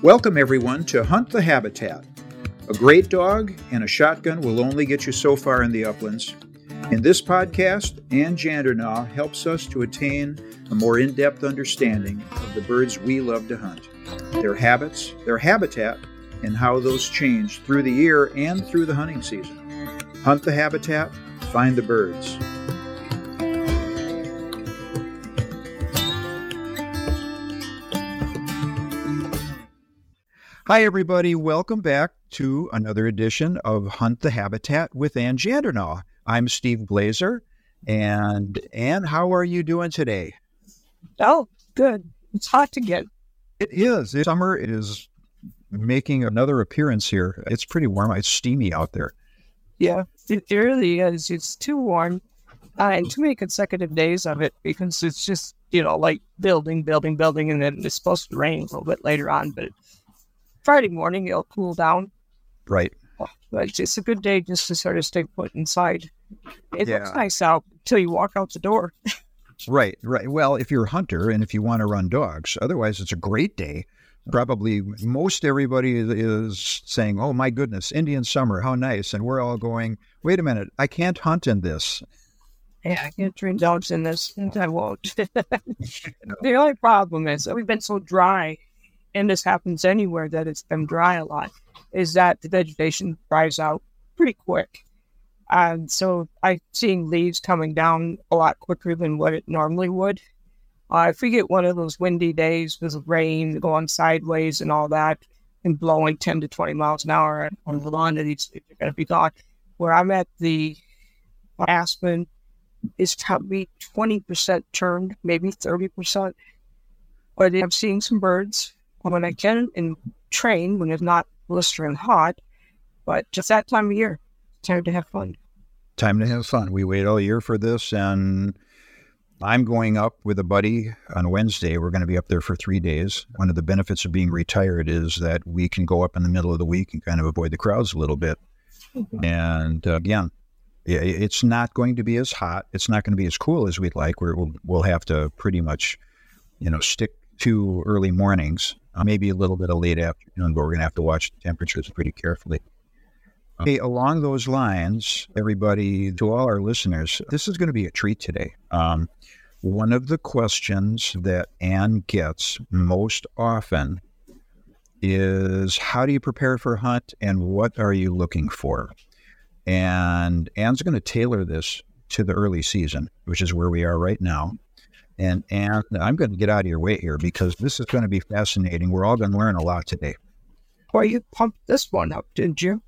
Welcome everyone to Hunt the Habitat. A great dog and a shotgun will only get you so far in the uplands. In this podcast, Ann Jandernaugh helps us to attain a more in-depth understanding of the birds we love to hunt, their habits, their habitat, and how those change through the year and through the hunting season. Hunt the habitat, find the birds. Hi, everybody. Welcome back to another edition of Hunt the Habitat with Ann Jandernaugh. I'm Steve Blazer. And Ann, how are you doing today? Oh, good. It's hot again. It is. Summer is making another appearance here. It's pretty warm. It's steamy out there. Yeah, it really is. It's too warm and too many consecutive days of it because it's just, like building, and then it's supposed to rain a little bit later on, but Friday morning, it'll cool down. Right. But it's a good day just to sort of stay put inside. It looks nice out until you walk out the door. Right. Well, if you're a hunter and if you want to run dogs, otherwise it's a great day. Probably most everybody is saying, oh, my goodness, Indian summer, how nice. And we're all going, wait a minute, I can't hunt in this. Yeah, I can't train dogs in this, and I won't. The only problem is that we've been so dry, and this happens anywhere that it's been dry a lot, is that the vegetation dries out pretty quick. And so I'm seeing leaves coming down a lot quicker than what it normally would. If we get one of those windy days with rain going sideways and all that, and blowing 10 to 20 miles an hour on the lawn, these leaves are going to be gone. Where I'm at, the aspen is probably 20% turned, maybe 30%. But I'm seeing some birds when I can and train when it's not blistering hot, but just that time of year, time to have fun. Time to have fun. We wait all year for this, and I'm going up with a buddy on Wednesday. We're going to be up there for 3 days. One of the benefits of being retired is that we can go up in the middle of the week and kind of avoid the crowds a little bit. Mm-hmm. And again, it's not going to be as hot. It's not going to be as cool as we'd like. We'll have to pretty much, stick to early mornings. Maybe a little bit of late afternoon, but we're going to have to watch the temperatures pretty carefully. Okay, along those lines, everybody, to all our listeners, this is going to be a treat today. One of the questions that Ann gets most often is, how do you prepare for a hunt and what are you looking for? And Ann's going to tailor this to the early season, which is where we are right now. And I'm going to get out of your way here because this is going to be fascinating. We're all going to learn a lot today. Well, you pumped this one up, didn't you?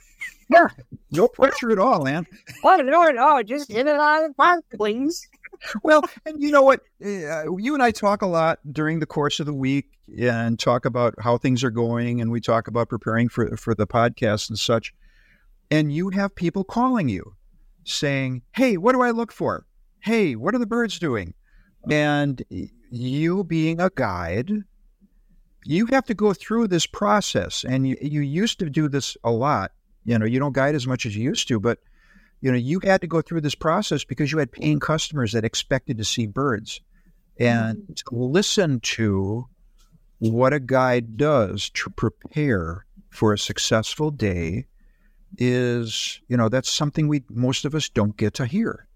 No pressure at all, Ann. Well, no, just get it out of the park, please. Well, and you know what? You and I talk a lot during the course of the week and talk about how things are going, and we talk about preparing for the podcast and such. And you have people calling you saying, hey, what do I look for? Hey, what are the birds doing? And you being a guide, you have to go through this process. And you used to do this a lot. You don't guide as much as you used to, but, you had to go through this process because you had paying customers that expected to see birds. And to listen to what a guide does to prepare for a successful day is, that's something most of us don't get to hear.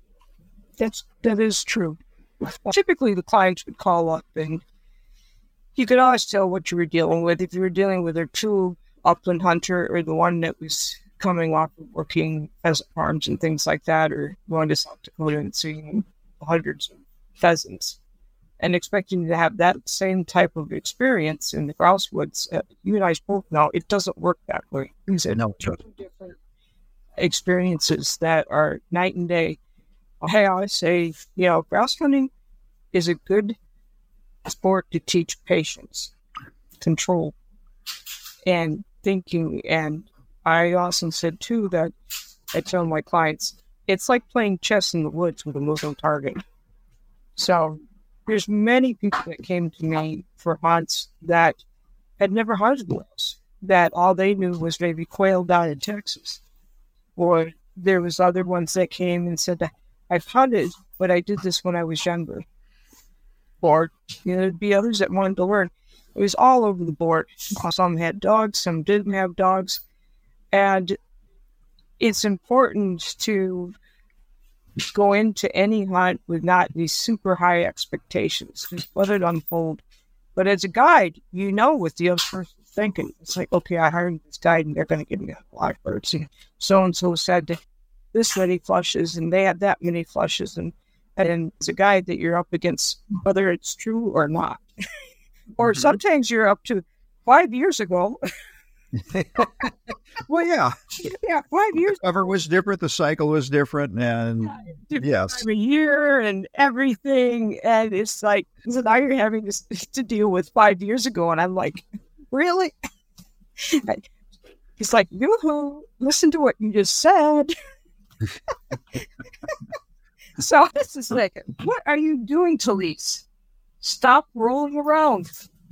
That is true. Typically, the clients would call up and you could always tell what you were dealing with. If you were dealing with a true upland hunter or the one that was coming off of working pheasant farms and things like that, or going to South Dakota and seeing hundreds of pheasants and expecting to have that same type of experience in the grouse woods, you and I both know it doesn't work that way. These are two different experiences that are night and day. Hey, I say, grouse hunting is a good sport to teach patience, control, and thinking. And I also said, too, that I tell my clients, it's like playing chess in the woods with a moving target. So there's many people that came to me for hunts that had never hunted grouse, that all they knew was maybe quail down in Texas. Or there was other ones that came and said, I've hunted, but I did this when I was younger. Or, there'd be others that wanted to learn. It was all over the board. Some had dogs, some didn't have dogs. And it's important to go into any hunt with not these super high expectations. Just let it unfold. But as a guide, you know what the other person's thinking. It's like, okay, I hired this guide and they're going to give me a lot of birds. And so-and-so said this many flushes and they had that many flushes. And as a guide that you're up against, whether it's true or not. Or sometimes you're up to 5 years ago. Well, yeah. Yeah, 5 years. The cover was different. The cycle was different. And yes. Time of year and everything. And it's like, so now you're having to deal with 5 years ago. And I'm like, really? He's like, yoo-hoo, listen to what you just said. So this is like, what are you doing, Talise? Stop rolling around.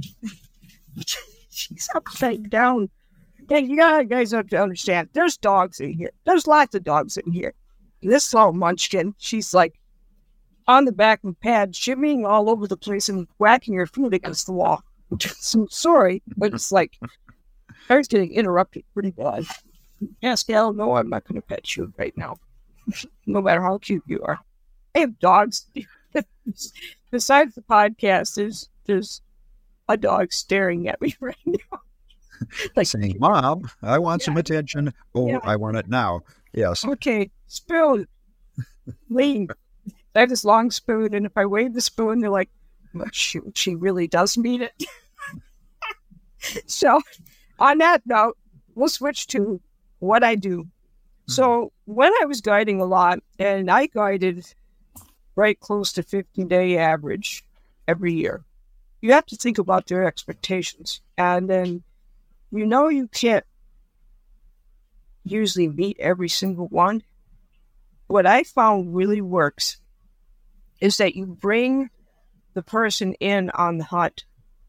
She's upside down. Hey, you guys have to understand, there's dogs in here. There's lots of dogs in here. This little munchkin, she's like on the back of the pad, shimmying all over the place and whacking her foot against the wall. So sorry, but it's like, I was getting interrupted pretty bad. Pascal, no, I'm not going to pet you right now. No matter how cute you are. I have dogs. Besides the podcast, there's a dog staring at me right now. Like saying, Mom, I want some attention. Oh, yeah. I want it now. Yes. Okay, spoon. Lean. I have this long spoon, and if I wave the spoon, they're like, well, she really does mean it. So, on that note, we'll switch to what I do. So, when I was guiding a lot, and I guided right close to 50-day average every year, you have to think about their expectations. And then, you can't usually meet every single one. What I found really works is that you bring the person in on the hunt.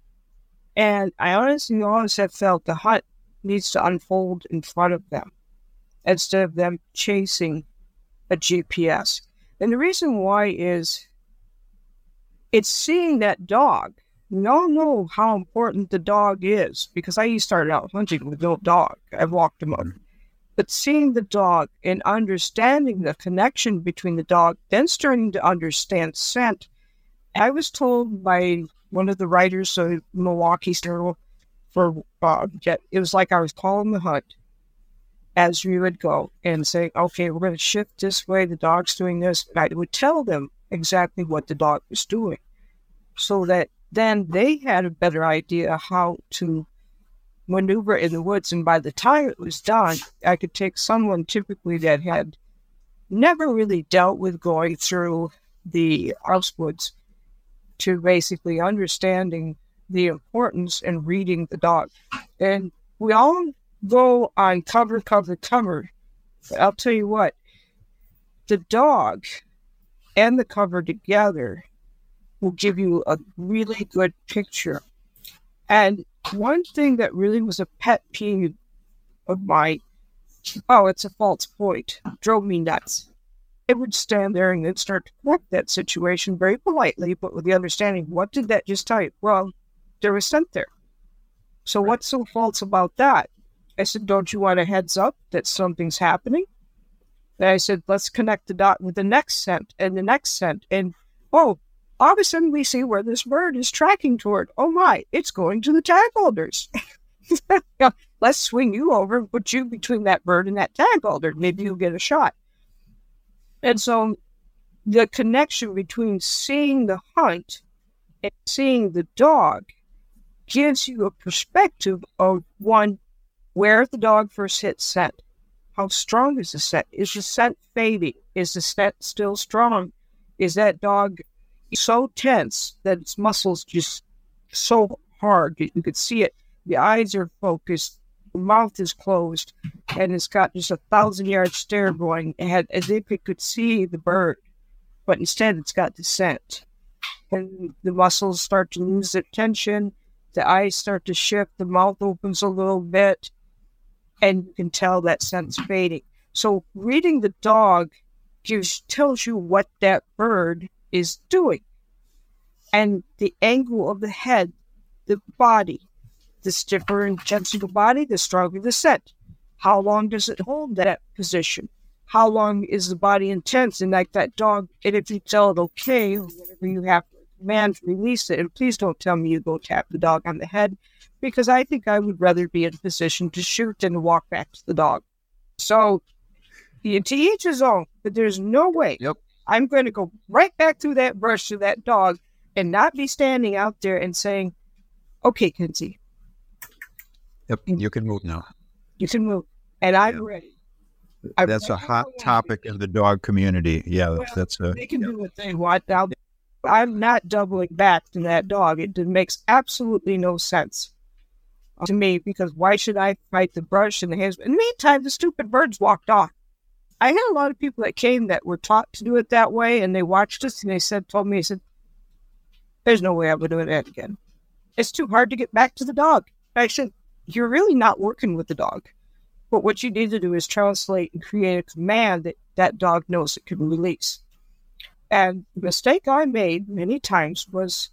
And I honestly always have felt the hunt needs to unfold in front of them instead of them chasing a GPS. And the reason why is it's seeing that dog. We all know how important the dog is because I started out hunting with no dog. I walked him up. But seeing the dog and understanding the connection between the dog, then starting to understand scent. I was told by one of the writers of Milwaukee Journal it was like I was calling the hunt as we would go and say, okay, we're going to shift this way. The dog's doing this. And I would tell them exactly what the dog was doing so that then they had a better idea how to maneuver in the woods. And by the time it was done, I could take someone typically that had never really dealt with going through the house woods to basically understanding the importance and reading the dog. And we all go on cover. I'll tell you what, the dog and the cover together will give you a really good picture. And one thing that really was a pet peeve of mine, it's a false point, drove me nuts. I would stand there and then start to correct that situation very politely, but with the understanding, what did that just tell you? Well, there was scent there. So what's so false about that? I said, don't you want a heads up that something's happening? And I said, let's connect the dot with the next scent and the next scent. And, all of a sudden we see where this bird is tracking toward. Oh my, it's going to the tag holders. Let's swing you over and put you between that bird and that tag holder. Maybe you'll get a shot. And so the connection between seeing the hunt and seeing the dog gives you a perspective of, one, where the dog first hit scent. How strong is the scent? Is the scent fading? Is the scent still strong? Is that dog so tense that its muscles just so hard? You could see it. The eyes are focused. The mouth is closed. And it's got just 1,000-yard stare going ahead as if it could see the bird. But instead, it's got the scent. And the muscles start to lose their tension. The eyes start to shift. The mouth opens a little bit. And you can tell that scent's fading. So reading the dog tells you what that bird is doing. And the angle of the head, the body. The stiffer and intenser the body, the stronger the scent. How long does it hold that position? How long is the body intense? And like that dog, and if you tell it okay, or whatever you have to command to release it, and please don't tell me you go tap the dog on the head, because I think I would rather be in a position to shoot than to walk back to the dog. So, to each his own, but there's no way I'm going to go right back through that brush to that dog and not be standing out there and saying, okay, Kenzie. Yep, you can move now. You can move. And I'm ready. That's a hot topic in the dog community. Yeah, well, that's a... They can do what they want. Now, I'm not doubling back to that dog. It makes absolutely no sense to me, because why should I fight the brush and the hands? In the meantime, the stupid birds walked off. I had a lot of people that came that were taught to do it that way, and they watched us, and they told me, there's no way I'm going to do that again. It's too hard to get back to the dog. I said, you're really not working with the dog. But what you need to do is translate and create a command that that dog knows it can release. And the mistake I made many times was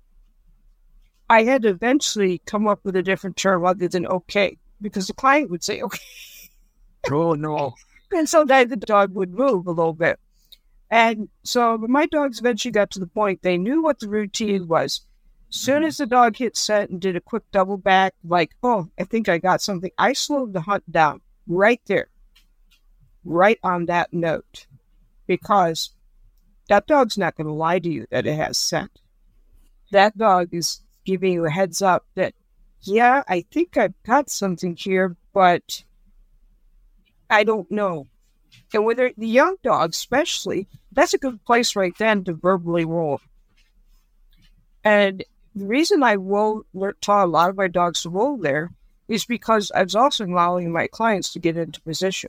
I had to eventually come up with a different term other than okay, because the client would say, okay. Oh, no. And sometimes the dog would move a little bit. And so my dogs eventually got to the point they knew what the routine was. As soon as the dog hit set and did a quick double back, like, oh, I think I got something, I slowed the hunt down right there, right on that note, because that dog's not going to lie to you that it has scent. That dog is giving you a heads up that, yeah, I think I've got something here, but I don't know. And with the young dogs especially, that's a good place right then to verbally roll. And the reason I taught a lot of my dogs to roll there is because I was also allowing my clients to get into position.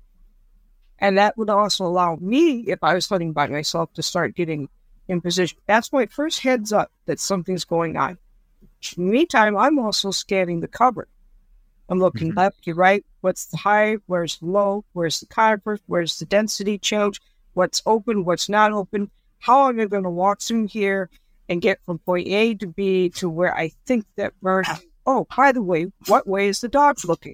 And that would also allow me, if I was hunting by myself, to start getting in position. That's my first heads up that something's going on. In the meantime, I'm also scanning the cover. I'm looking left to right. What's the high? Where's the low? Where's the conifer? Where's the density change? What's open? What's not open? How am I going to walk through here and get from point A to B to where I think that bird... Oh, by the way, what way is the dog looking?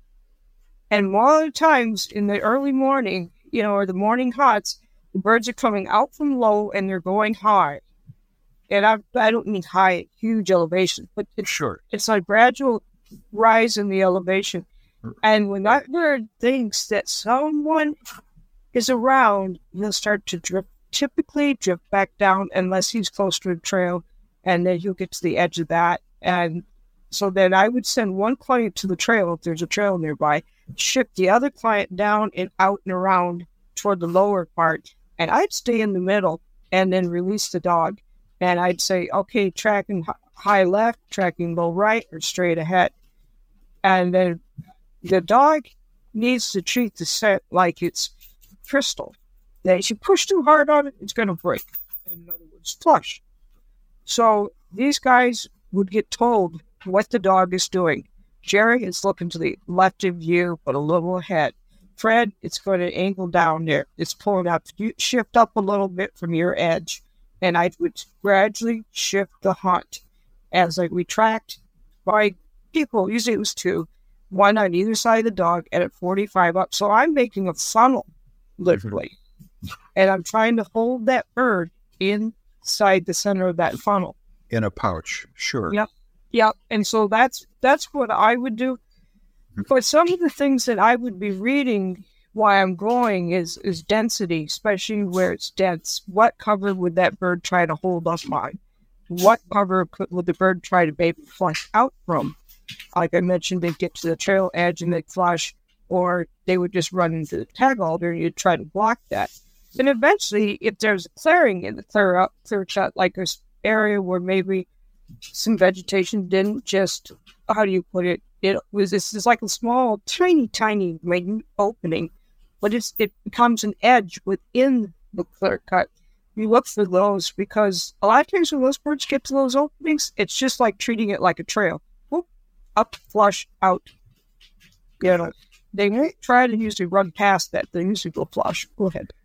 And more of the times in the early morning, or the morning hots, the birds are coming out from low and they're going high. And I don't mean high, huge elevation, but it's a gradual rise in the elevation. And when that bird thinks that someone is around, he'll start to typically drift back down unless he's close to a trail, and then he'll get to the edge of that. And so then I would send one client to the trail if there's a trail nearby, shift the other client down and out and around toward the lower part, and I'd stay in the middle and then release the dog. And I'd say, okay, tracking high left, tracking low right, or straight ahead. And then the dog needs to treat the scent like it's crystal. That if you push too hard on it, it's going to break. In other words, flush. So these guys would get told what the dog is doing. Jerry is looking to the left of you, but a little ahead. Fred, it's going to angle down there. It's pulling up. You shift up a little bit from your edge. And I would gradually shift the hunt as we tracked by people. Usually it was two, one on either side of the dog and at 45 up. So I'm making a funnel, literally. And I'm trying to hold that bird inside the center of that funnel. In a pouch, sure. Yep. And so that's what I would do. But some of the things that I would be reading why I'm growing is density, especially where it's dense. What cover would that bird try to hold up on? What cover would the bird try to maybe flush out from? Like I mentioned, they'd get to the trail edge and they'd flush, or they would just run into the tag alder and you'd try to block that. And eventually, if there's a clearing in the clear cut, like this area where maybe some vegetation didn't just, how do you put it? This is like a small, tiny minute opening, but it becomes an edge within the clear cut. You look for those because a lot of times when those birds get to those openings, it's just like treating it like a trail. Whoop, up, flush, out. They won't try to usually run past that. They usually go flush. Go ahead.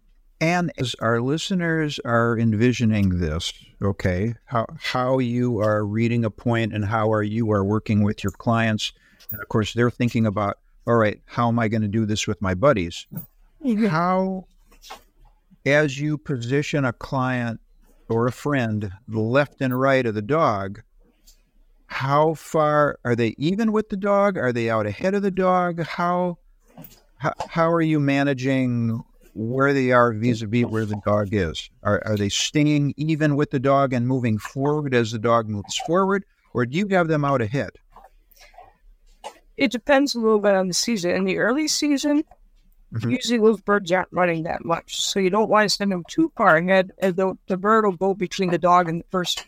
And as our listeners are envisioning this, okay, how you are reading a point and how you are working with your clients, and of course they're thinking about, all right, how am I going to do this with my buddies? How, as you position a client or a friend left and right of the dog, how far are they even with the dog? Are they out ahead of the dog? How are you managing where they are vis-a-vis where the dog is? Are they staying even with the dog and moving forward as the dog moves forward, or do you have them out ahead? It depends a little bit on the season. In the early season, usually those birds aren't running that much, so you don't want to send them too far ahead, as though the bird will go between the dog and the person.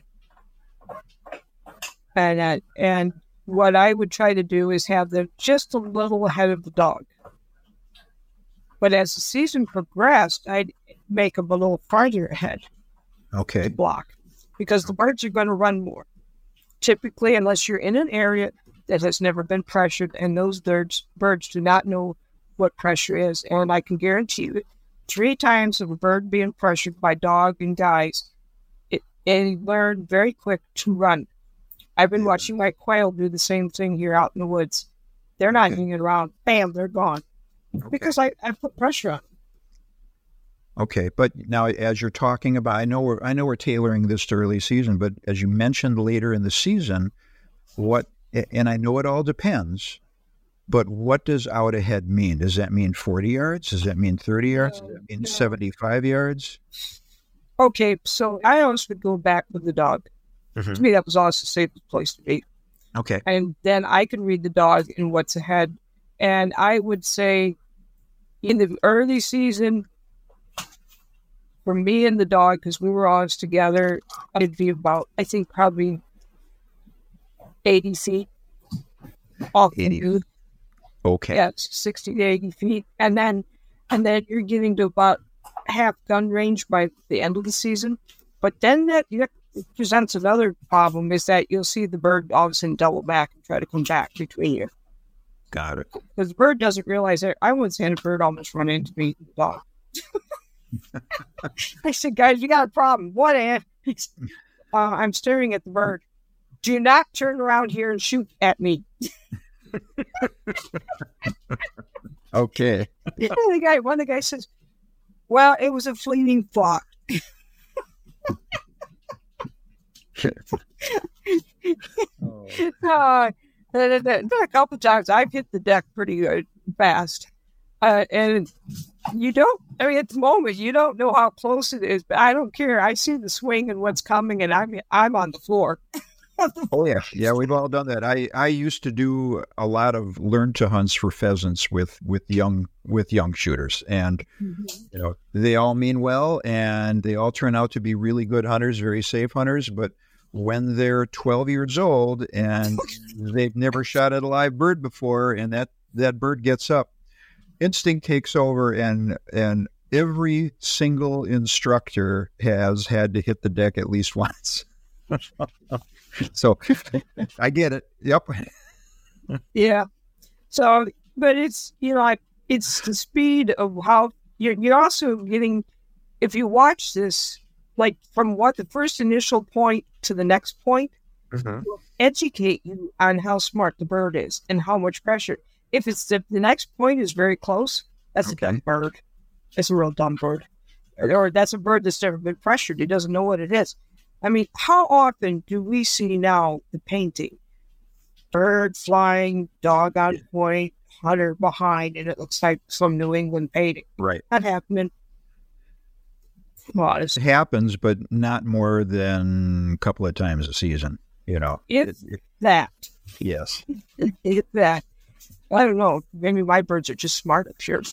And what I would try to do is have them just a little ahead of the dog. But as the season progressed, I'd make them a little farther ahead to block, because the birds are going to run more. Typically, unless you're in an area that has never been pressured, and those birds do not know what pressure is. And I can guarantee you, 3 times of a bird being pressured by dog and guys, it learned very quick to run. I've been watching my quail do the same thing here out in the woods. They're not hanging around. Bam, they're gone. Because I put pressure on them. Okay, but now as you're talking about, I know we're tailoring this to early season, but as you mentioned later in the season, and I know it all depends, but what does out ahead mean? Does that mean 40 yards? Does that mean 30 yards? Does that mean 75 yards? Okay, so I always would go back with the dog. To me, that was always the safest place to be. Okay. And then I could read the dog and what's ahead. And I would say in the early season, for me and the dog, because we were always together, it'd be about, I think, probably 80 feet off 80. the Okay. Yeah, 60 to 80 feet. And then you're getting to about half gun range by the end of the season. But then that presents another problem, is that you'll see the bird all of a sudden double back and try to come back between you. Got it. Because the bird doesn't realize that. I once had a bird almost run into me, the dog. I said, guys, you got a problem. What, Aunt? I'm staring at the bird. Do not turn around here and shoot at me. Okay. One of the guys says, well, it was a fleeting thought. A couple times I've hit the deck pretty fast. And you don't, at the moment, you don't know how close it is, but I don't care. I see the swing and what's coming, and I'm on the floor. Oh, yeah. Yeah, we've all done that. I used to do a lot of learn-to hunts for pheasants with young shooters. And, they all mean well, and they all turn out to be really good hunters, very safe hunters. But when they're 12 years old and they've never shot at a live bird before, and that bird gets up, instinct takes over, and every single instructor has had to hit the deck at least once. So I get it. Yep. Yeah. So, but it's, it's the speed of how you're also getting, if you watch this, like from what the first initial point to the next point, will educate you on how smart the bird is and how much pressure. If it's the next point is very close, that's a dumb bird. It's a real dumb bird. Or that's a bird that's never been pressured. He doesn't know what it is. I mean, how often do we see now the painting? Bird flying, dog on point, hunter behind, and it looks like some New England painting. Right. That happening. Well, it happens, but not more than a couple of times a season, If that. Yes. If that. I don't know. Maybe my birds are just smart up here.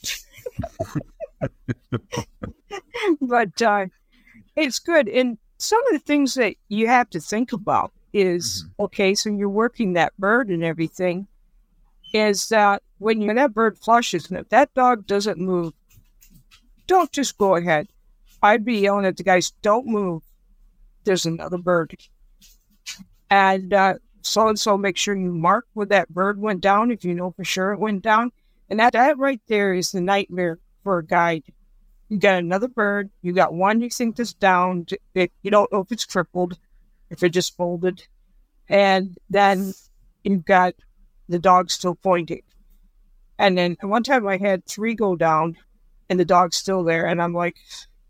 But it's good. And some of the things that you have to think about is, okay, so you're working that bird and everything, is that when that bird flushes, and if that dog doesn't move, don't just go ahead. I'd be yelling at the guys, don't move. There's another bird. And so-and-so, make sure you mark where that bird went down, if you know for sure it went down. And that right there is the nightmare for a guide. You got another bird. You got one you think is down. You don't know if it's crippled, if it just folded. And then you've got the dog still pointing. And then one time I had 3 go down and the dog's still there. And I'm like,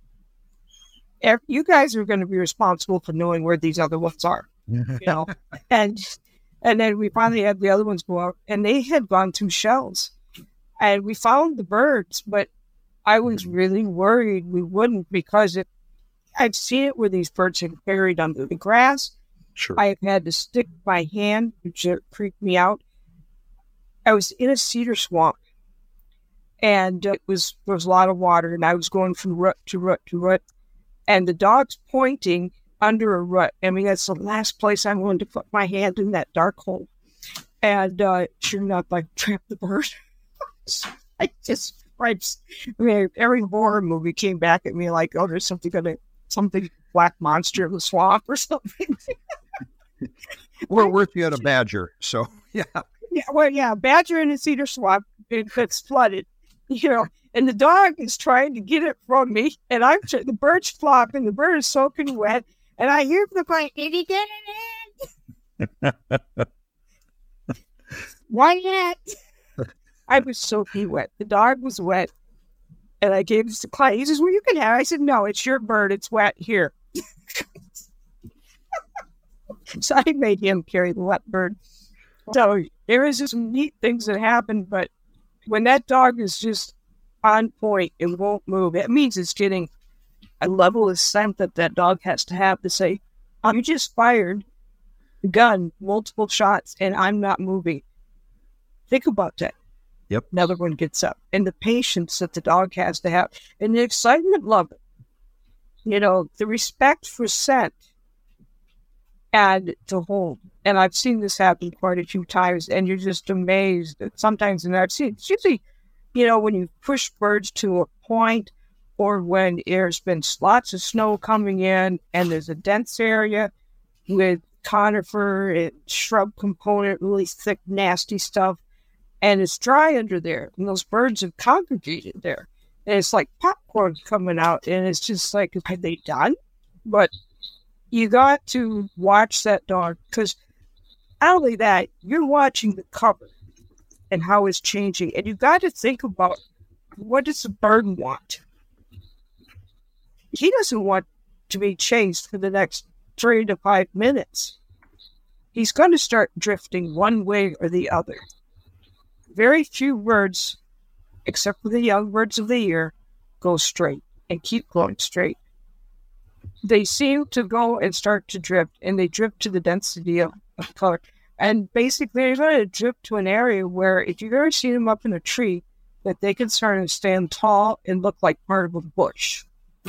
you guys are going to be responsible for knowing where these other ones are, And then we finally had the other ones go out and they had gone through shells. And we found the birds, but I was really worried we wouldn't because I'd seen it where these birds had buried under the grass. Sure. I had to stick my hand, which freaked me out. I was in a cedar swamp, and there was a lot of water, and I was going from rut to rut to rut, and the dog's pointing under a rut. I mean, that's the last place I wanted to put my hand in that dark hole. And sure enough, I trapped the bird. Every horror movie came back at me like, oh, there's something black monster in the swamp or something. We're worth you at a badger, so yeah. Yeah, badger in a cedar swamp that's flooded, and the dog is trying to get it from me, and the bird's flopping, the bird is soaking wet, and I hear the going, did he get it in? Why not? I was soaking wet. The dog was wet, and I gave this to Clyde. He says, well, you can have it. I said, no, it's your bird. It's wet. Here. So I made him carry the wet bird. So there is some neat things that happen, but when that dog is just on point, it won't move. It means it's getting a level of scent that dog has to have to say, you just fired the gun, multiple shots, and I'm not moving. Think about that. Yep. Another one gets up. And the patience that the dog has to have, and the excitement of it. The respect for scent and to hold. And I've seen this happen quite a few times, and you're just amazed that sometimes, and I've seen it's usually, when you push birds to a point, or when there's been lots of snow coming in, and there's a dense area with conifer and shrub component, really thick, nasty stuff, and it's dry under there, and those birds have congregated there. And it's like popcorn coming out, and it's just like, are they done? But you got to watch that dog, because not only that, you're watching the cover and how it's changing. And you got to think about, what does the bird want? He doesn't want to be chased for the next 3 to 5 minutes. He's going to start drifting one way or the other. Very few birds, except for the young birds of the year, go straight and keep going straight. They seem to go and start to drift, and they drift to the density of color. And basically, they're going to drift to an area where, if you've ever seen them up in a tree, that they can start to stand tall and look like part of a bush.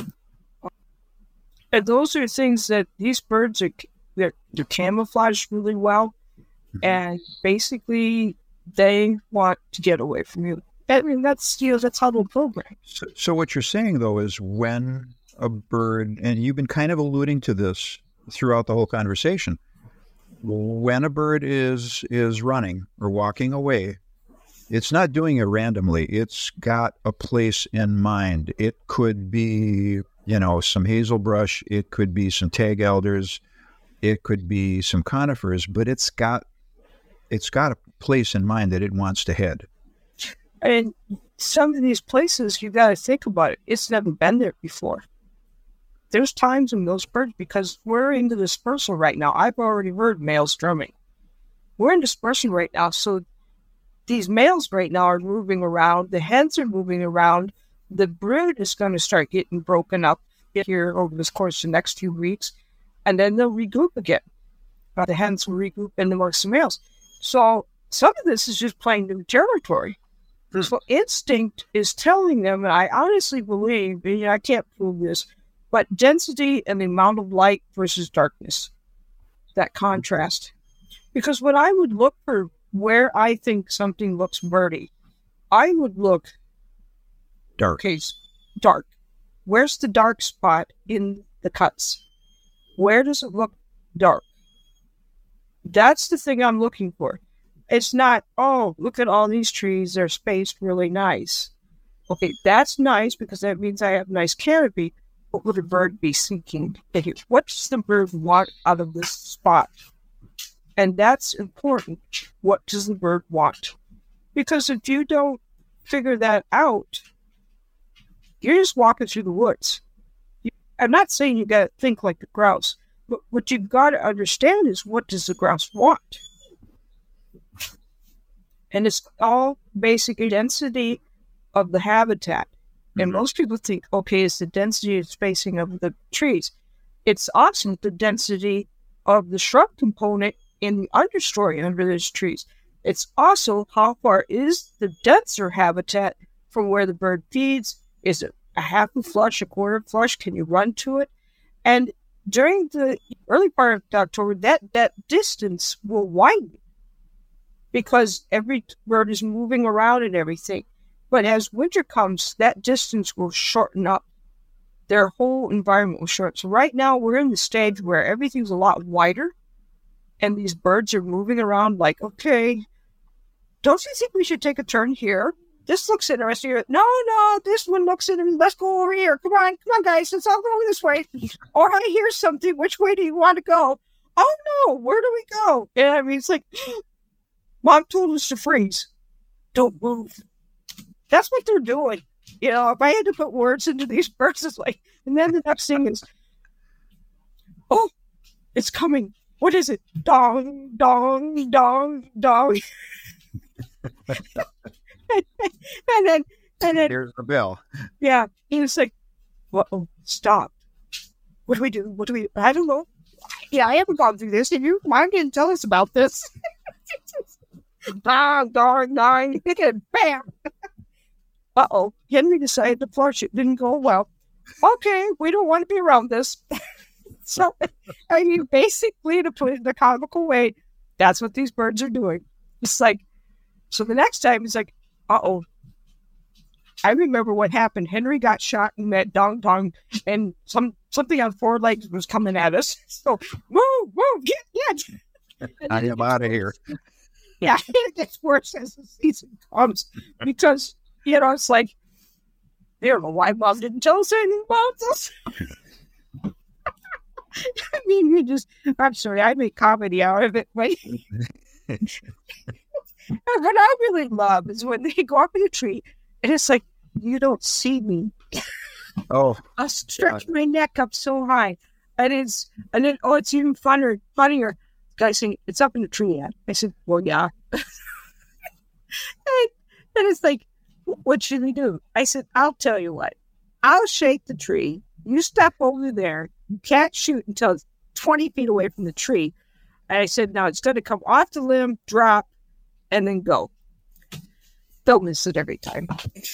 And those are things that these birds they're camouflaged really well, and basically they want to get away from you. I mean, that's how they'll program. So what you're saying, though, is when a bird, and you've been kind of alluding to this throughout the whole conversation, when a bird is running or walking away, it's not doing it randomly. It's got a place in mind. It could be, some hazelbrush. It could be some tag elders. It could be some conifers, but it's got a place in mind that it wants to head. And some of these places, you got to think about it. It's never been there before. There's times when those birds, because we're into dispersal right now. I've already heard males drumming. We're in dispersal right now, so these males right now are moving around. The hens are moving around. The brood is going to start getting broken up here over the course of the next few weeks, and then they'll regroup again. The hens will regroup in amongst the males. So some of this is just playing new territory. So instinct is telling them, and I honestly believe, and I can't prove this, but density and the amount of light versus darkness, that contrast. Because when I would look for where I think something looks birdy, I would look dark. Okay, dark. Where's the dark spot in the cuts? Where does it look dark? That's the thing I'm looking for. It's not, oh, look at all these trees, they're spaced really nice. Okay, that's nice because that means I have nice canopy. What would a bird be seeking? What does the bird want out of this spot? And that's important. What does the bird want? Because if you don't figure that out, you're just walking through the woods. I'm not saying you got to think like the grouse, but what you've got to understand is, what does the grouse want? And it's all basic density of the habitat. And most people think, okay, it's the density and spacing of the trees. It's also the density of the shrub component in the understory under those trees. It's also how far is the denser habitat from where the bird feeds. Is it a half a flush, a quarter flush? Can you run to it? And during the early part of October, that distance will widen because every bird is moving around and everything. But as winter comes, that distance will shorten up. Their whole environment will shorten. So right now, we're in the stage where everything's a lot wider, and these birds are moving around like, okay, don't you think we should take a turn here? This looks interesting here. No, this one looks interesting. Let's go over here. Come on, guys. Let's all go this way. Or I hear something. Which way do you want to go? Oh, no. Where do we go? And I mean, it's like, Mom told us to freeze. Don't move. That's what they're doing. You know, if I had to put words into these birds, it's like, and then the next thing is, oh, it's coming. What is it? Dong, dong, dong, dong. and then Here's the bell. Yeah. He was like, well, stop. What do we do? I don't know. Yeah, I haven't gone through this. And you, Mom didn't tell us about this. Dong, dong, dong. Bam. Uh-oh. Henry decided to flush. It didn't go well. Okay, we don't want to be around this. So, I mean, basically, to put it in a comical way, that's what these birds are doing. It's like, so the next time, it's like, uh-oh. I remember what happened. Henry got shot in that dong dong, and something on four legs was coming at us. So, move, get. I am out of here. Yeah, it gets worse as the season comes because, you know, it's like, I don't know why Mom didn't tell us anything about this. I mean, I'm sorry, I make comedy out of it. Right? What I really love is when they go up in a tree and it's like, you don't see me. Oh, I stretch my neck up so high. And it's even funnier. The guy saying, it's up in the tree yet. I said, well, yeah. and it's like, what should we do? I said, I'll tell you what. I'll shake the tree. You step over there. You can't shoot until it's 20 feet away from the tree. And I said, now it's going to come off the limb, drop, and then go. They'll miss it every time.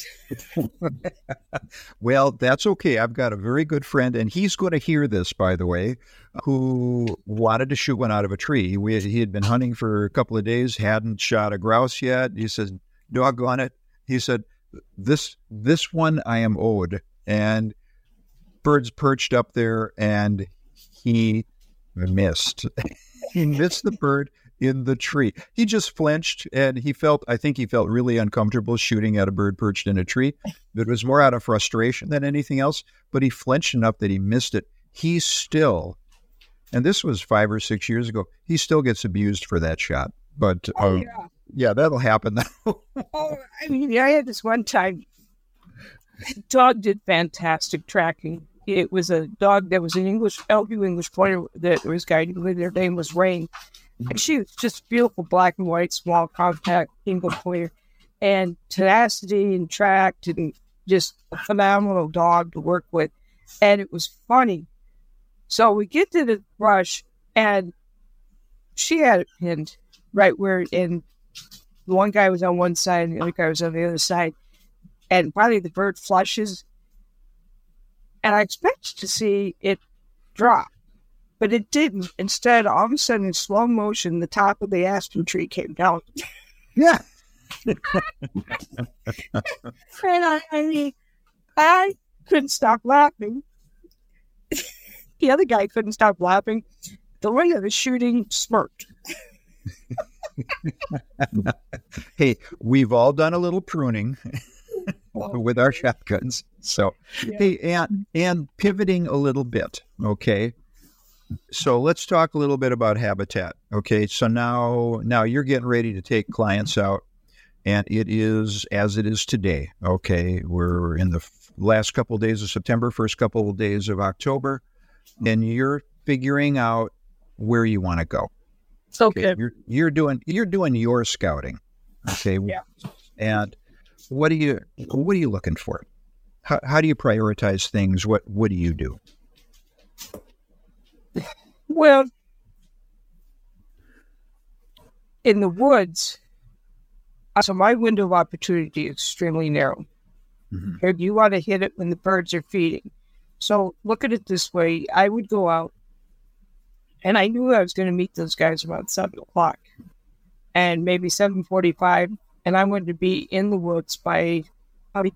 Well, that's okay. I've got a very good friend, and he's going to hear this, by the way, who wanted to shoot one out of a tree. He had been hunting for a couple of days, hadn't shot a grouse yet. He says, doggone it. He said, this one I am owed. And birds perched up there, and he missed. He missed the bird in the tree. He just flinched, and I think he felt really uncomfortable shooting at a bird perched in a tree. It was more out of frustration than anything else, but he flinched enough that he missed it. He still, and this was 5 or 6 years ago, he still gets abused for that shot. But yeah, that'll happen. I mean, I had this one time, the dog did fantastic tracking. It was a dog that was an Elview English pointer that was guiding with. Her name was Rain. And she was just beautiful, black and white, small, compact English pointer. And tenacity and tracked, and just a phenomenal dog to work with. And it was funny. So we get to the brush, and she had it pinned right where, and the one guy was on one side, and the other guy was on the other side. And finally the bird flushes. And I expected to see it drop. But it didn't. Instead, all of a sudden, in slow motion, the top of the aspen tree came down. Yeah. And I couldn't stop laughing. The other guy couldn't stop laughing. The one that was shooting smirked. Hey, we've all done a little pruning. with our shotguns. So, hey, and pivoting a little bit, okay? So let's talk a little bit about habitat, okay? So now you're getting ready to take clients out, and it is as it is today, okay? We're in the last couple of days of September, first couple of days of October, and you're figuring out where you want to go. Okay. You're doing your scouting, okay? Yeah. And what are you looking for? How do you prioritize things? What do you do? Well, in the woods, so my window of opportunity is extremely narrow. Mm-hmm. If you want to hit it when the birds are feeding. So look at it this way. I would go out, and I knew I was going to meet those guys around 7 o'clock and maybe 7:45, and I wanted to be in the woods by probably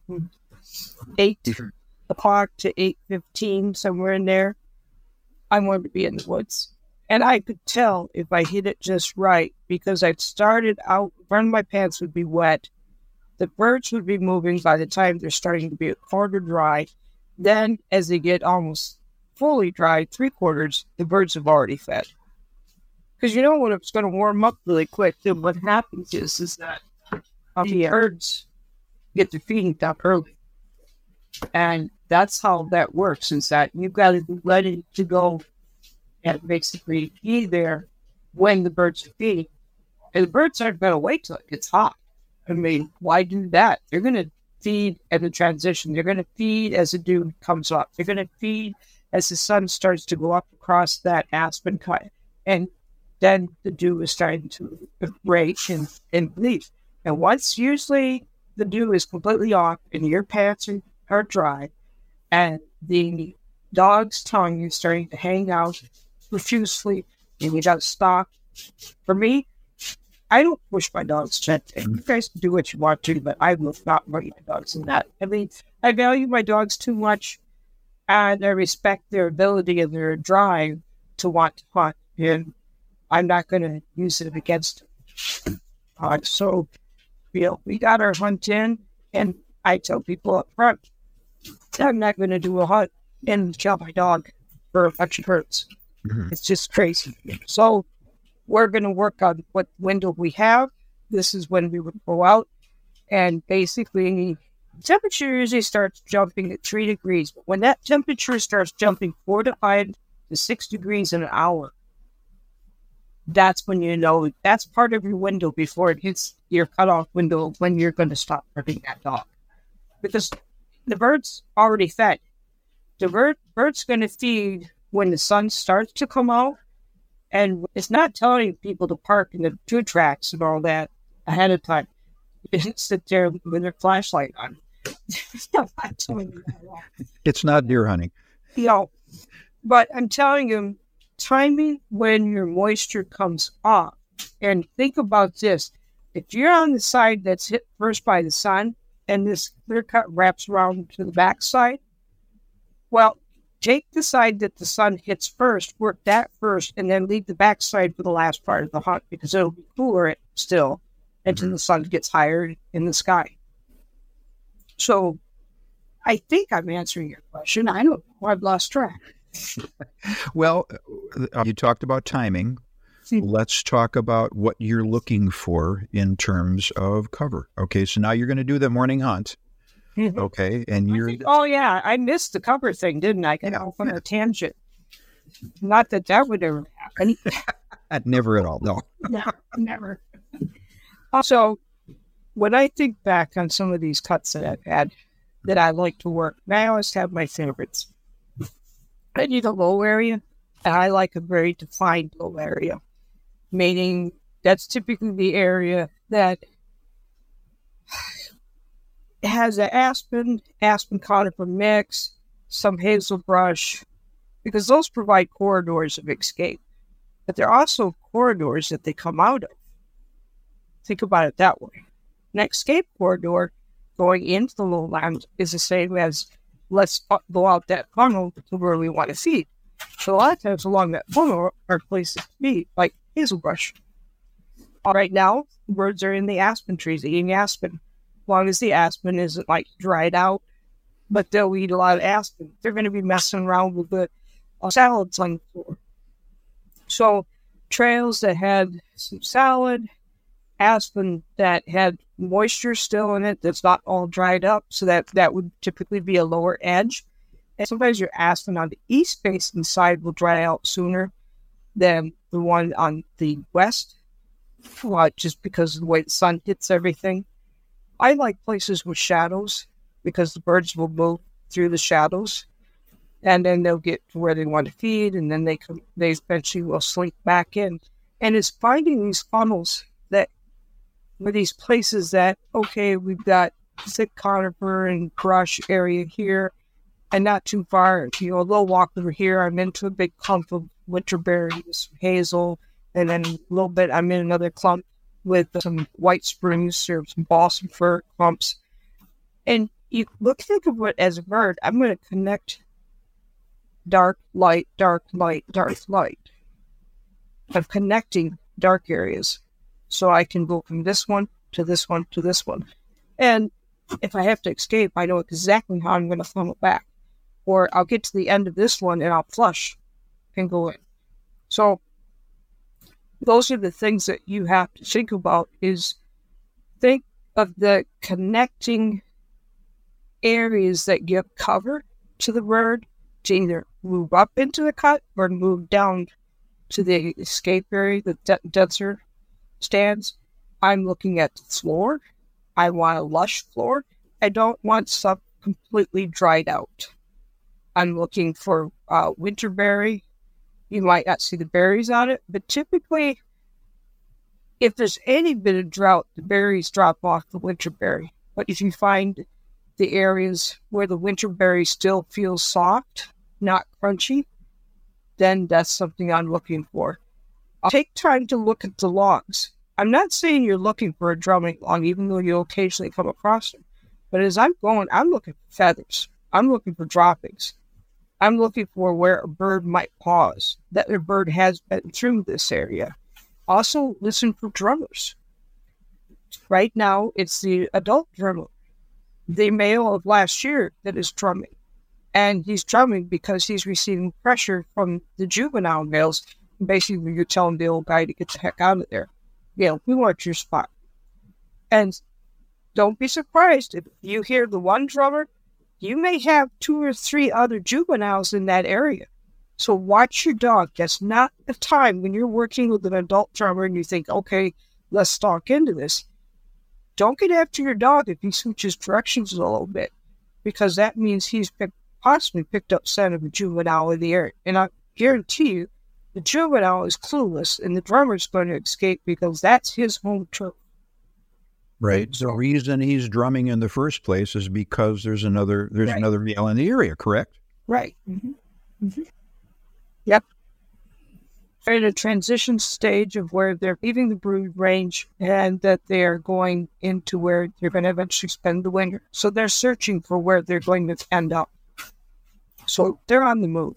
8 o'clock to 8:15, somewhere in there. I wanted to be in the woods. And I could tell if I hit it just right, because I'd started out, front of my pants would be wet. The birds would be moving by the time they're starting to be a quarter dry. Then, as they get almost fully dry, 3/4, the birds have already fed. Because you know when it's going to warm up really quick, then what happens is that the birds get their feeding done early. And that's how that works, is that you've got to be ready to go and basically be there when the birds are feeding. And the birds aren't going to wait till it gets hot. I mean, why do that? They're going to feed at the transition. They're going to feed as the dew comes up. They're going to feed as the sun starts to go up across that aspen cut. And then the dew is starting to break and leave. And once usually the dew is completely off and your pants are dry, and the dog's tongue is starting to hang out profusely, and you got to stop. For me, I don't push my dogs gently. You guys can do what you want to, but I will not bring my dogs in that. I mean, I value my dogs too much, and I respect their ability and their drive to want to hunt, and I'm not going to use it against them. So, we got our hunt in, and I tell people up front, I'm not going to do a hunt and kill my dog for a bunch of birds. Mm-hmm. It's just crazy. So we're going to work on what window we have. This is when we would go out, and basically temperature usually starts jumping at 3 degrees. But when that temperature starts jumping 4 to 5 to 6 degrees in an hour, that's when you know that's part of your window before it hits your cutoff window when you're going to stop hurting that dog. Because the bird's already fed. The bird's going to feed when the sun starts to come out. And it's not telling people to park in the 2 tracks and all that ahead of time. You can sit there with their flashlight on. I'm not telling you that at all. It's not deer hunting. But I'm telling you, timing when your moisture comes off. And think about this. If you're on the side that's hit first by the sun, and this clear cut wraps around to the backside, well, take the side that the sun hits first, work that first, and then leave the backside for the last part of the hunt, because it'll be cooler still until the sun gets higher in the sky. So I think I'm answering your question. I don't know. I've lost track. Well, you talked about timing. Let's talk about what you're looking for in terms of cover. Okay, so now you're going to do the morning hunt. Mm-hmm. Okay, and I missed the cover thing, didn't I? Got off on a tangent. Not that would ever happen. Never at all, no. No, never. Also, when I think back on some of these cuts that I've had that I like to work, I always have my favorites. I need a low area, and I like a very defined low area. Meaning that's typically the area that has an aspen conifer mix, some hazel brush, because those provide corridors of escape. But they're also corridors that they come out of. Think about it that way. An escape corridor going into the lowlands is the same as let's go out that funnel to where we want to feed. So a lot of times along that funnel are places to feed, like hazelbrush. Right now, the birds are in the aspen trees, eating aspen. long as the aspen isn't like dried out, but they'll eat a lot of aspen. They're going to be messing around with the salads on the floor. So trails that had some salad, aspen that had moisture still in it that's not all dried up, so that would typically be a lower edge. And sometimes your aspen on the east facing side will dry out sooner than the one on the west, just because of the way the sun hits everything. I like places with shadows because the birds will move through the shadows, and then they'll get to where they want to feed, and then they eventually will slink back in. And it's finding these funnels that were these places that, okay, we've got thick conifer and brush area here, and not too far, they'll walk over here. I'm into a big clump of winterberries, hazel, and then a little bit I'm in another clump with some white spruce or some balsam fir clumps. And you think of it as a bird. I'm going to connect dark, light, dark, light, dark, light. I'm connecting dark areas so I can go from this one to this one to this one. And if I have to escape, I know exactly how I'm going to funnel back. Or I'll get to the end of this one and I'll flush and go in. So those are the things that you have to think about, is think of the connecting areas that give cover to the bird to either move up into the cut or move down to the escape area, the denser stands. I'm looking at the floor. I want a lush floor. I don't want stuff completely dried out. I'm looking for winterberry. You might not see the berries on it, but typically, if there's any bit of drought, the berries drop off the winterberry. But if you find the areas where the winterberry still feels soft, not crunchy, then that's something I'm looking for. I'll take time to look at the logs. I'm not saying you're looking for a drumming log, even though you'll occasionally come across them. But as I'm going, I'm looking for feathers. I'm looking for droppings. I'm looking for where a bird might pause, that a bird has been through this area. Also, listen for drummers. Right now, it's the adult drummer, the male of last year, that is drumming. And he's drumming because he's receiving pressure from the juvenile males. Basically, you're telling the old guy to get the heck out of there. We want your spot. And don't be surprised if you hear the one drummer, you may have 2 or 3 other juveniles in that area. So watch your dog. That's not the time when you're working with an adult drummer and you think, okay, let's stalk into this. Don't get after your dog if he switches directions a little bit, because that means he's possibly picked up scent of a juvenile in the area. And I guarantee you, the juvenile is clueless and the drummer's going to escape because that's his home turf. Right. The reason he's drumming in the first place is because there's another male in the area, correct? Right. Mm-hmm. Mm-hmm. Yep. They're in a transition stage of where they're leaving the brood range and that they're going into where they're going to eventually spend the winter. So they're searching for where they're going to end up. So they're on the move.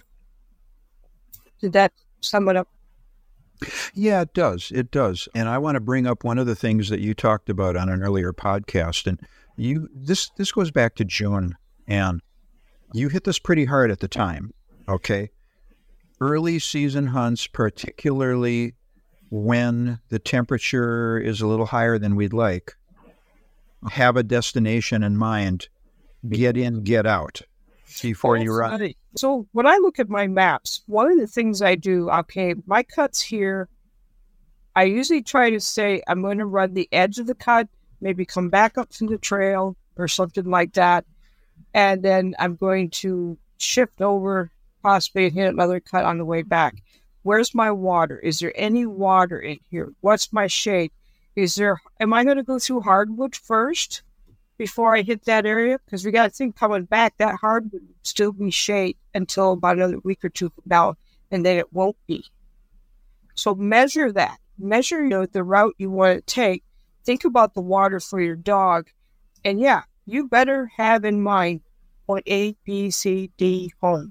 Did that sum it up? Yeah, it does. It does. And I want to bring up one of the things that you talked about on an earlier podcast. And this goes back to June, and you hit this pretty hard at the time. Okay. Early season hunts, particularly when the temperature is a little higher than we'd like, have a destination in mind. Get in, get out before you run. Funny. So when I look at my maps, one of the things I do, okay, my cut's here. I usually try to say I'm going to run the edge of the cut, maybe come back up to the trail or something like that. And then I'm going to shift over, possibly hit another cut on the way back. Where's my water? Is there any water in here? What's my shade? Am I going to go through hardwood first before I hit that area? Because we got to think coming back, that hardwood would still be shade until about another week or two from now, and then it won't be. So measure that. Measure the route you want to take. Think about the water for your dog. And yeah, you better have in mind point A, B, C, D, home.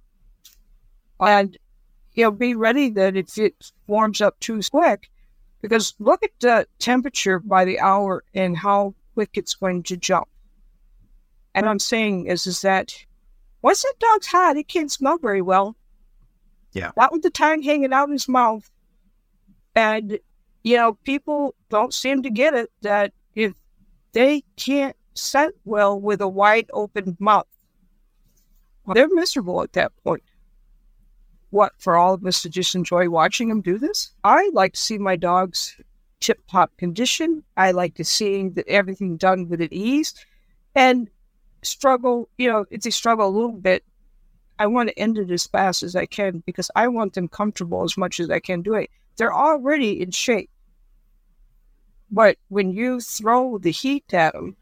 And be ready that if it warms up too quick, because look at the temperature by the hour and how quick it's going to jump. And I'm saying is that once that dog's hot, it can't smell very well. Yeah. Not with the tongue hanging out his mouth. And, people don't seem to get it that if they can't scent well with a wide open mouth, they're miserable at that point. What, for all of us to just enjoy watching them do this? I like to see my dogs tip-top condition. I like to see that everything done with ease. And struggle, if they struggle a little bit, I want to end it as fast as I can because I want them comfortable as much as I can do it. They're already in shape. But when you throw the heat at them,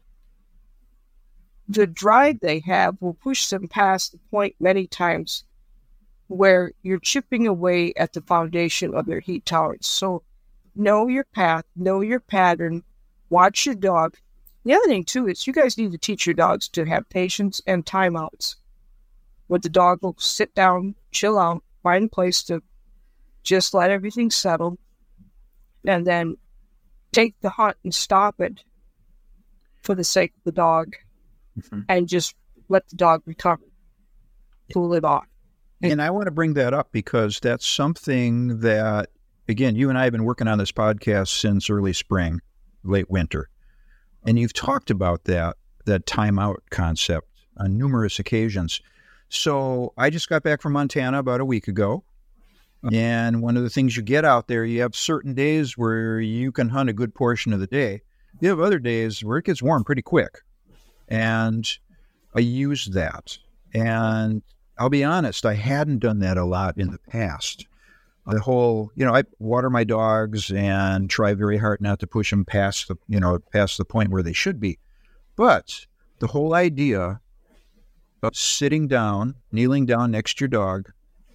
the drive they have will push them past the point many times where you're chipping away at the foundation of their heat tolerance. So know your path, know your pattern, watch your dog. The other thing, too, is you guys need to teach your dogs to have patience and timeouts. Where the dog will sit down, chill out, find a place to just let everything settle, and then take the hunt and stop it for the sake of the dog, and just let the dog recover, cool it off. And I want to bring that up because that's something that, again, you and I have been working on this podcast since early spring, late winter. And you've talked about that timeout concept on numerous occasions. So I just got back from Montana about a week ago. And one of the things you get out there, you have certain days where you can hunt a good portion of the day. You have other days where it gets warm pretty quick. And I used that. And I'll be honest, I hadn't done that a lot in the past. The whole, I water my dogs and try very hard not to push them past the point where they should be. But the whole idea of sitting down, kneeling down next to your dog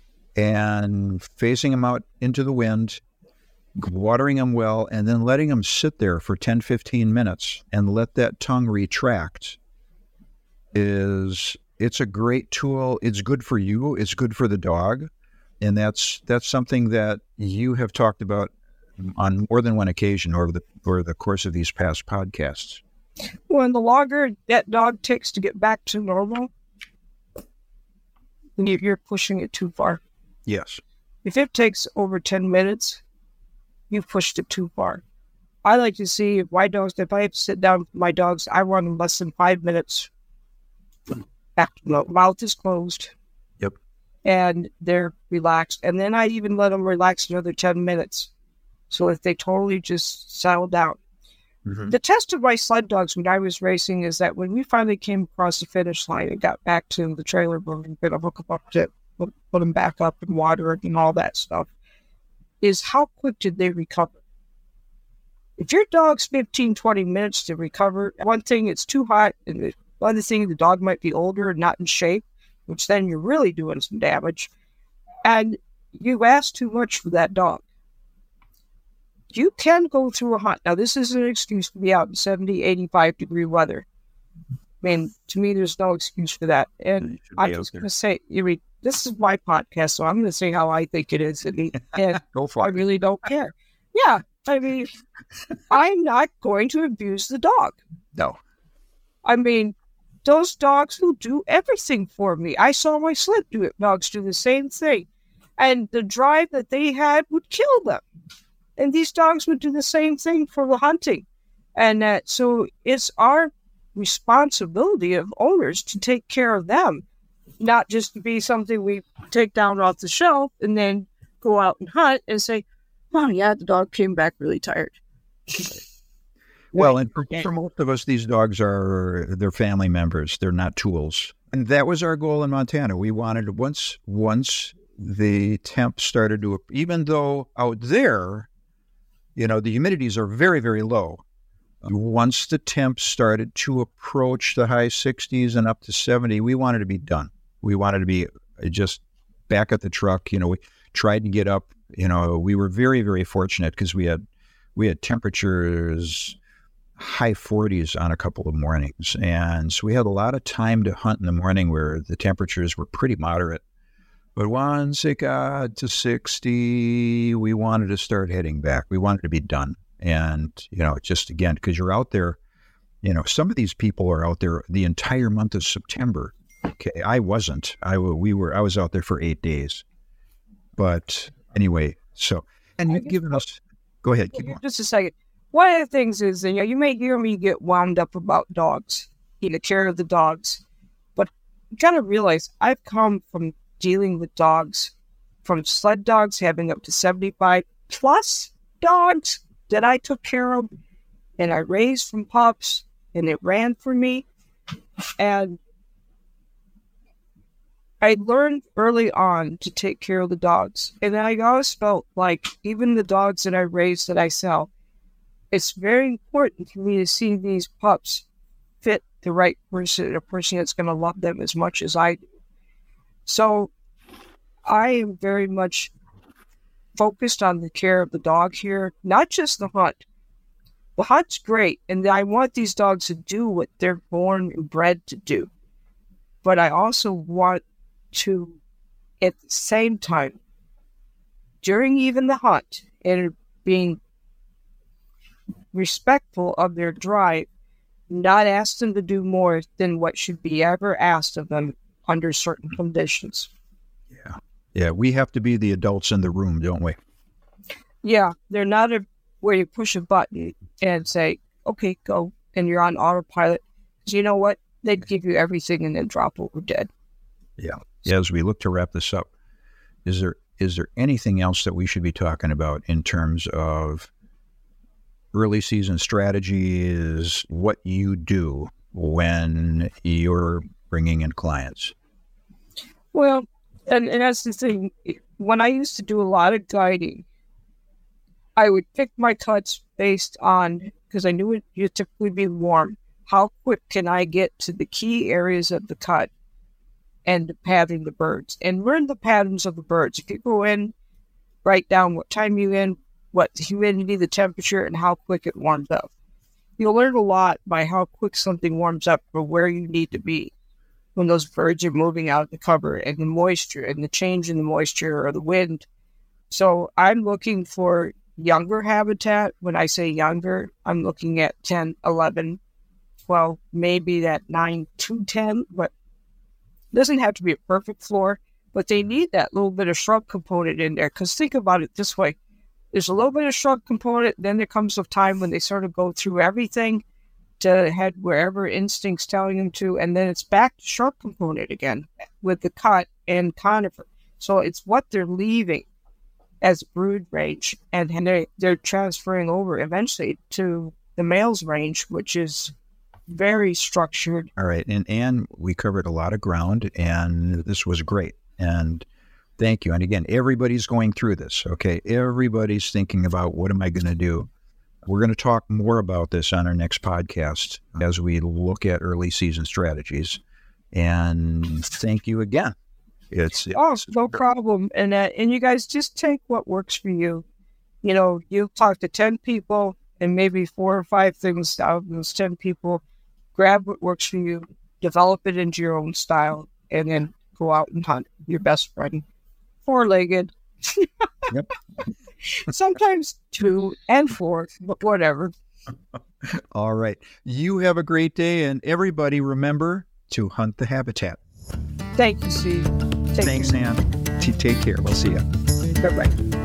and facing them out into the wind, watering them well, and then letting them sit there for 10, 15 minutes and let that tongue retract it's a great tool. It's good for you. It's good for the dog. And that's something that you have talked about on more than one occasion over the course of these past podcasts. Well, and the longer that dog takes to get back to normal, you're pushing it too far. Yes. If it takes over 10 minutes, you've pushed it too far. I like to see if my dogs, if I have to sit down with my dogs, I want them less than 5 minutes. Back to the mouth is closed. Yep. And they're relaxed. And then I even let them relax another 10 minutes. So if they totally just settle down. Mm-hmm. The test of my sled dogs when I was racing is that when we finally came across the finish line and got back to the trailer where we were going to hook them up to put them back up and water it and all that stuff, is how quick did they recover? If your dog's 15, 20 minutes to recover, one thing, it's too hot, and the other thing, the dog might be older and not in shape, which then you're really doing some damage, and you ask too much for that dog. You can go through a hunt. Now, this isn't an excuse to be out in 70, 85 degree weather. I mean, to me, there's no excuse for that. And I'm just going to say, this is my podcast, so I'm going to say how I think it is. And go for it. I really don't care. Yeah, I mean, I'm not going to abuse the dog. No. I mean, those dogs will do everything for me. I saw my sled dogs do the same thing. And the drive that they had would kill them. And these dogs would do the same thing for the hunting. And so it's our responsibility of owners to take care of them, not just to be something we take down off the shelf and then go out and hunt and say, oh, yeah, the dog came back really tired. Well, and for most of us, these dogs they're family members. They're not tools. And that was our goal in Montana. We wanted once the temp started to, even though out there, the humidities are very, very low. Once the temps started to approach the high 60s and up to 70, we wanted to be done. We wanted to be just back at the truck. We tried to get up. We were very, very fortunate because we had temperatures high 40s on a couple of mornings. And so we had a lot of time to hunt in the morning where the temperatures were pretty moderate. But once it got to 60, we wanted to start heading back. We wanted to be done. And, just again, because you're out there Some of these people are out there the entire month of September. Okay, I wasn't. I was out there for 8 days. But anyway, and you've given us. Go ahead. Keep going. Just a second. One of the things is, you may hear me get wound up about dogs, the care of the dogs, but you got to realize I've come from dealing with dogs, from sled dogs having up to 75 plus dogs that I took care of, and I raised from pups, and it ran for me, and I learned early on to take care of the dogs, and I always felt like even the dogs that I raise that I sell, it's very important for me to see these pups fit the right person, a person that's going to love them as much as I do. So I am very much focused on the care of the dog here, not just the hunt. The hunt's great, and I want these dogs to do what they're born and bred to do. But I also want to, at the same time, during even the hunt, and being respectful of their drive, not ask them to do more than what should be ever asked of them under certain conditions. Yeah, we have to be the adults in the room, don't we? Yeah, they're not where you push a button and say, okay, go, and you're on autopilot. Because you know what? They'd give you everything and then drop over dead. Yeah. As we look to wrap this up, is there anything else that we should be talking about in terms of early season strategies, what you do when you're bringing in clients? Well, and that's the thing. When I used to do a lot of guiding, I would pick my cuts based on, because I knew it would typically be warm, how quick can I get to the key areas of the cut and pattern the birds and learn the patterns of the birds. If you go in, write down what time you're in, what the humidity, the temperature, and how quick it warms up. You'll learn a lot by how quick something warms up or where you need to be when those birds are moving out of the cover, and the moisture and the change in the moisture or the wind. So I'm looking for younger habitat. When I say younger, I'm looking at 10, 11, 12, maybe that 9 to 10, but it doesn't have to be a perfect floor, but they need that little bit of shrub component in there. Because think about it this way. There's a little bit of shrub component, then there comes a time when they sort of go through everything to head wherever instinct's telling them to, and then it's back to shrub component again with the cut and conifer. So it's what they're leaving as brood range, and they're transferring over eventually to the male's range, which is very structured. All right. And Ann, we covered a lot of ground, and this was great. And thank you. And again, everybody's going through this, okay? Everybody's thinking about, what am I going to do? We're going to talk more about this on our next podcast as we look at early season strategies. And thank you again. It's no problem. And you guys just take what works for you. You talk to 10 people, and maybe 4 or 5 things out of those 10 people. Grab what works for you, develop it into your own style, and then go out and hunt your best friend. 4-legged. Yep. Sometimes 2 and 4, but whatever. All right. You have a great day, and everybody remember to hunt the habitat. Thank you, Steve. Thanks, Ann. Take care. We'll see you. Bye-bye.